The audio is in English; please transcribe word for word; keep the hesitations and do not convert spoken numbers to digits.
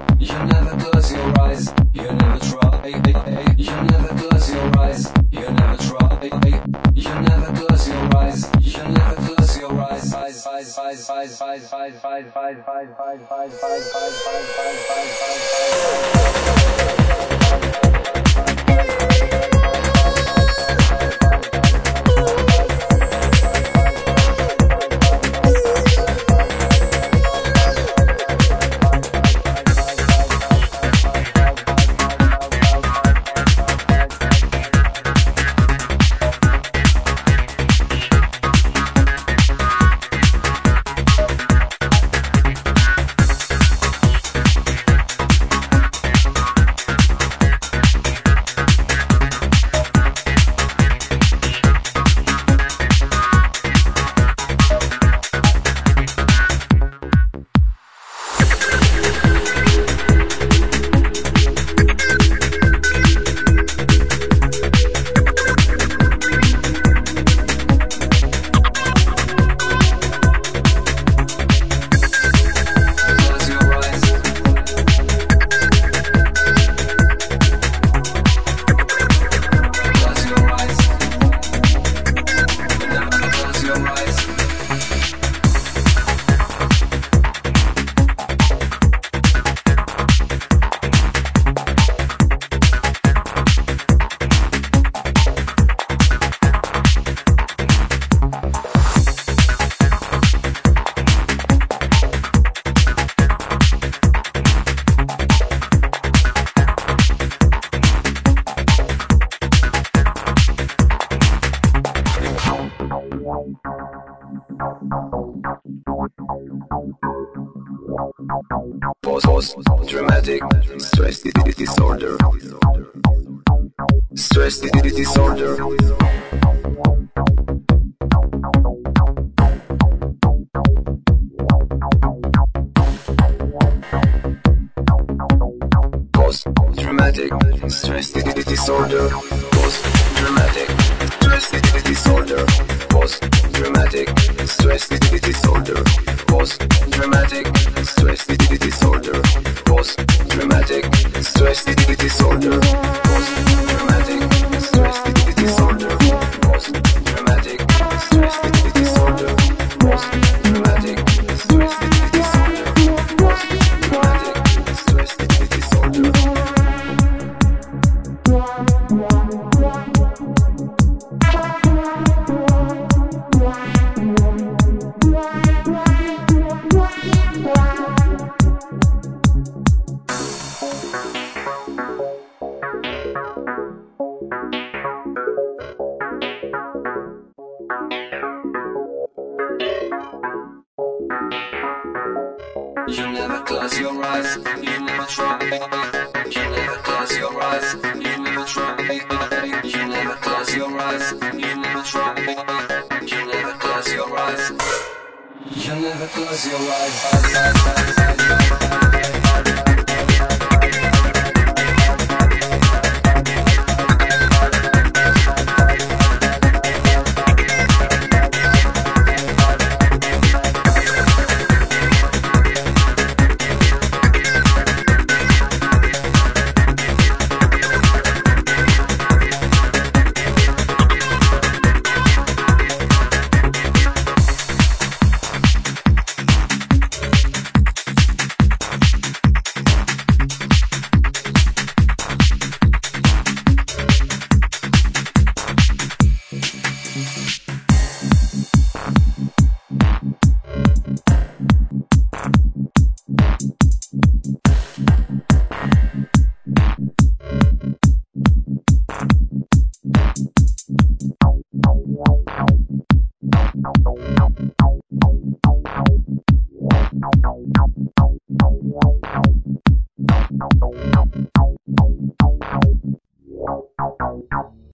You never close your eyes, you never try. You never close your eyes, you never try. You never close your eyes, you never close your eyes. Eyes, eyes, eyes, eyes, eyes, eyes, eyes, eyes, eyes, eyes, eyes, eyes, eyes, eyes, eyes, Post dramatic stress disorder. Stress disorder. Post dramatic stress disorder. Post dramatic stress disorder. Post dramatic stress disorder. Post dramatic stress disorder. Post traumatic stress disorder. Post traumatic stress disorder. Post traumatic stress disorder. Post traumatic stress disorder. Post traumatic stress disorder. You never close your eyes, you never try. You never close your eyes, you never try. You never close your eyes, you never try. You never close your eyes. You never close your eyes.